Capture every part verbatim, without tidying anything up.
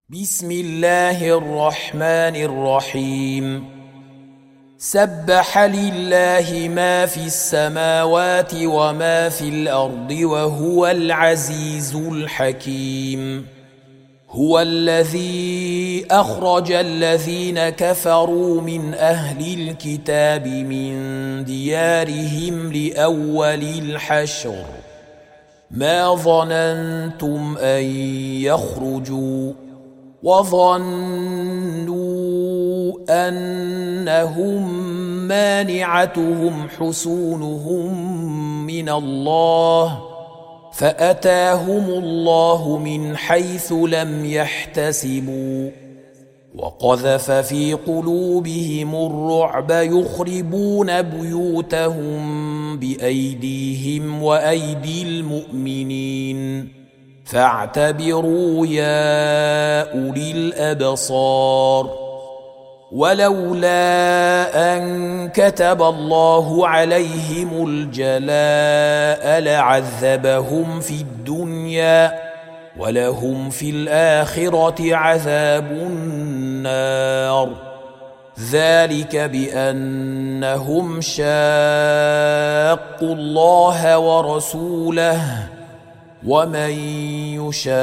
بسم الله الرحمن الرحيم. سبح لله ما في السماوات وما في الأرض وهو العزيز الحكيم. هو الذي أخرج الذين كفروا من أهل الكتاب من ديارهم لأول الحشر ما ظننتم أن يخرجوا وظنوا أنهم مانعتهم حصونهم من الله فأتاهم الله من حيث لم يحتسبوا وقذف في قلوبهم الرعب يخربون بيوتهم بأيديهم وأيدي المؤمنين فاعتبروا يا أولي الأبصار. ولولا أن كتب الله عليهم الجلاء لعذبهم في الدنيا ولهم في الآخرة عذاب النار. ذلك بأنهم شاقوا الله ورسوله ومن يشاق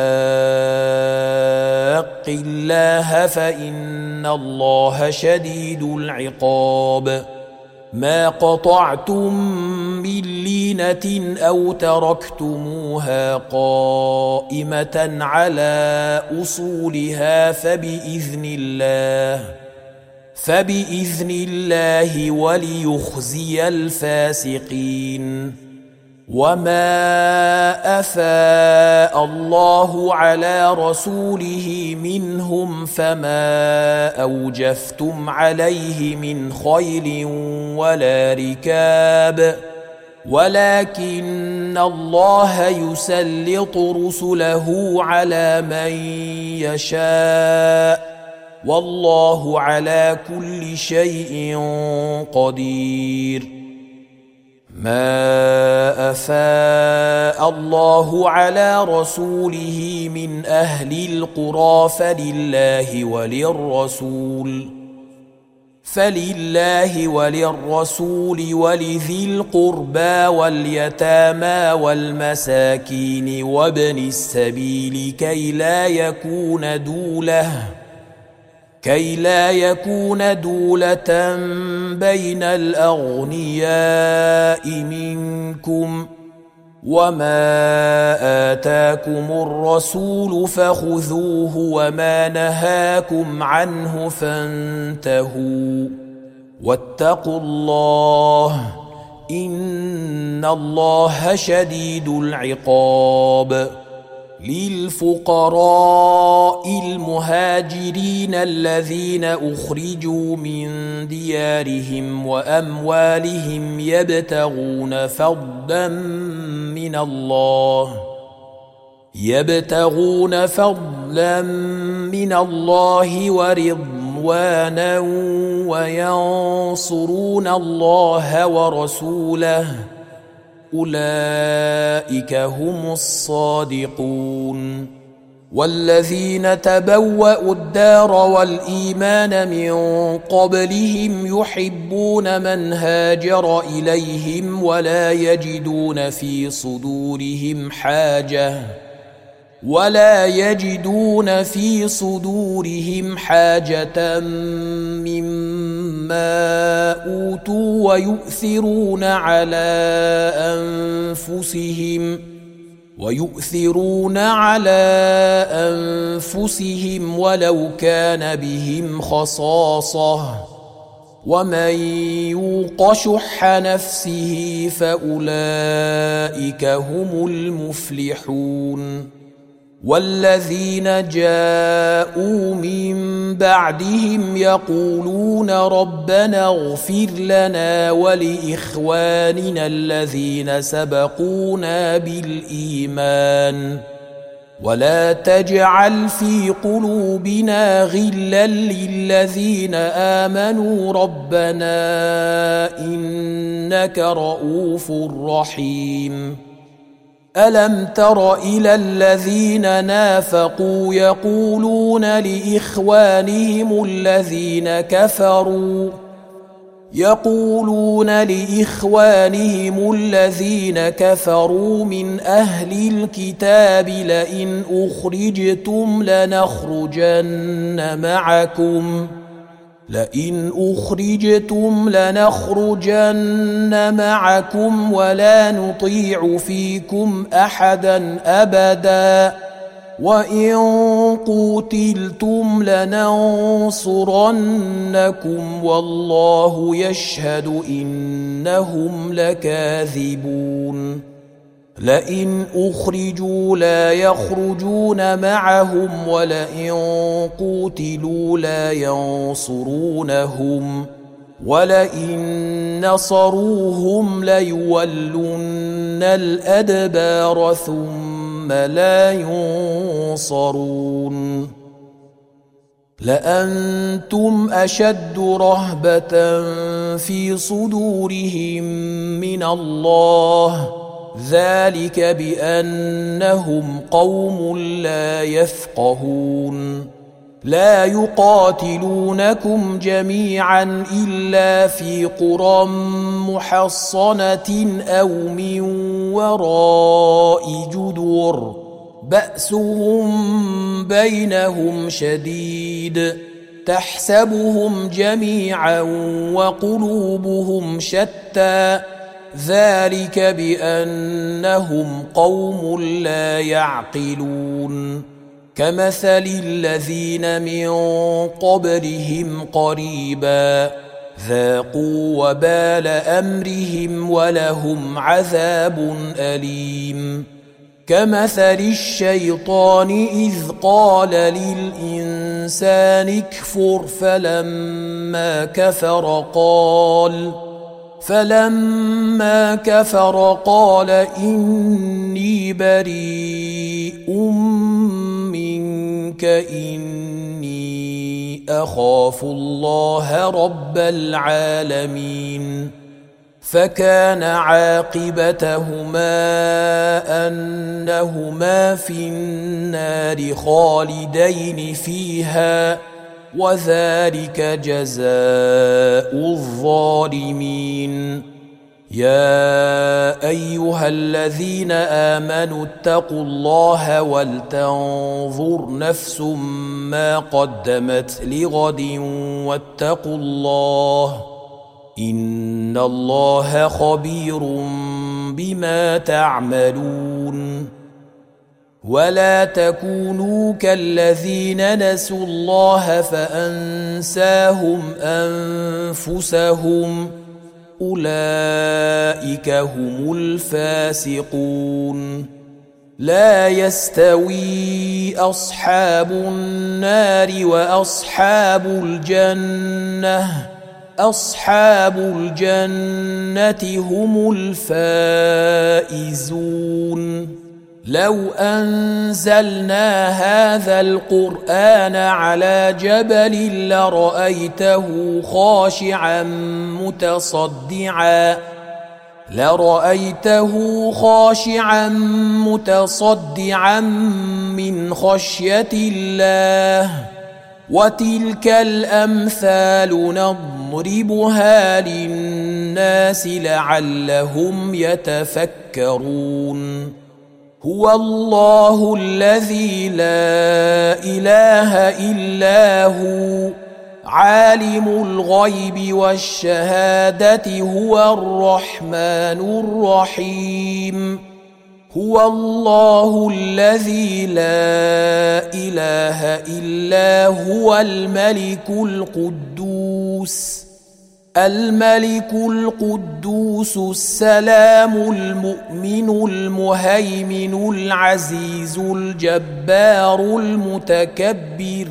الله فإن الله شديد العقاب. ما قطعتم من لينة أو تركتموها قائمة على أصولها فبإذن الله فبإذن الله وليخزي الفاسقين. وما أفاء الله على رسوله منهم فما أوجفتم عليه من خيل ولا ركاب ولكن الله يسلط رسله على من يشاء والله على كل شيء قدير. ما أفاء الله على رسوله من أهل القرى فلله وللرسول فلله وللرسول ولذي القربى واليتامى والمساكين وابن السبيل كي لا يكون دولة كي لا يكون دولة بين الأغنياء منكم وما آتاكم الرسول فخذوه وما نهاكم عنه فانتهوا واتقوا الله إن الله شديد العقاب. للفقراء المهاجرين الذين أخرجوا من ديارهم وأموالهم يبتغون فضلا من الله يبتغون فضلا من الله ورضوانا وينصرون الله ورسوله أولئك هم الصادقون. والذين تبوأوا الدار والإيمان من قبلهم يحبون من هاجر إليهم ولا يجدون في صدورهم حاجة ولا يجدون في صدورهم حاجة مما أوتوا ويؤثرون على أنفسهم ويؤثرون على أنفسهم ولو كان بهم خصاصة ومن يوق شح نفسه فأولئك هم المفلحون. والذين جاءوا من بعدهم يقولون ربنا اغفر لنا ولإخواننا الذين سبقونا بالإيمان ولا تجعل في قلوبنا غلا للذين آمنوا ربنا إنك رؤوف رحيم. ألم تر إلى الذين نافقوا يقولون لإخوانهم الذين كفروا يقولون لإخوانهم الذين كفروا من أهل الكتاب لئن أخرجتم لنخرجن معكم لئن أخرجتم لنخرجن معكم ولا نطيع فيكم أحدا أبدا وإن قوتلتم لننصرنكم والله يشهد إنهم لكاذبون لئن أخرجوا لا يخرجون معهم ولئن قوتلوا لا ينصرونهم ولئن نصروهم ليولن الأدبار ثم لا ينصرون لأنتم أشد رهبة في صدورهم من الله ذلك بأنهم قوم لا يفقهون لا يقاتلونكم جميعا إلا في قرى محصنة أو من وراء جدر بأسهم بينهم شديد تحسبهم جميعا وقلوبهم شتى ذلك بأنهم قوم لا يعقلون كمثل الذين من قبلهم قريبا ذاقوا وبال أمرهم ولهم عذاب أليم كمثل الشيطان إذ قال للإنسان اكفر فلما كفر قال فلما كفر قال إني بريء منك إني أخاف الله رب العالمين فكان عاقبتهما أنهما في النار خالدين فيها وذلك جزاء الظالمين يا أيها الذين آمنوا اتقوا الله ولتنظر نفس ما قدمت لغد واتقوا الله إن الله خبير بما تعملون ولا تكونوا كالذين نسوا الله فأنساهم أنفسهم أولئك هم الفاسقون لا يستوي أصحاب النار وأصحاب الجنة أصحاب الجنة هم الفائزون لو أنزلنا هذا القرآن على جبل لرأيته خاشعا متصدعا لرأيته خاشعا متصدعا من خشية الله وتلك الأمثال نضربها للناس لعلهم يتفكرون هو الله الذي لا إله إلا هو عالم الغيب والشهادة هو الرحمن الرحيم هو الله الذي لا إله إلا هو الملك القدوس الملك القدوس السلام المؤمن المهيمن العزيز الجبار المتكبر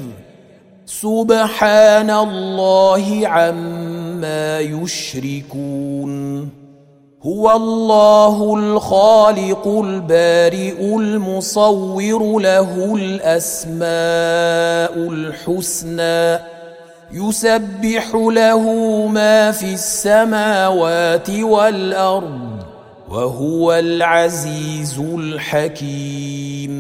سبحان الله عما يشركون هو الله الخالق البارئ المصور له الأسماء الحسنى يسبح له ما في السماوات والأرض وهو العزيز الحكيم.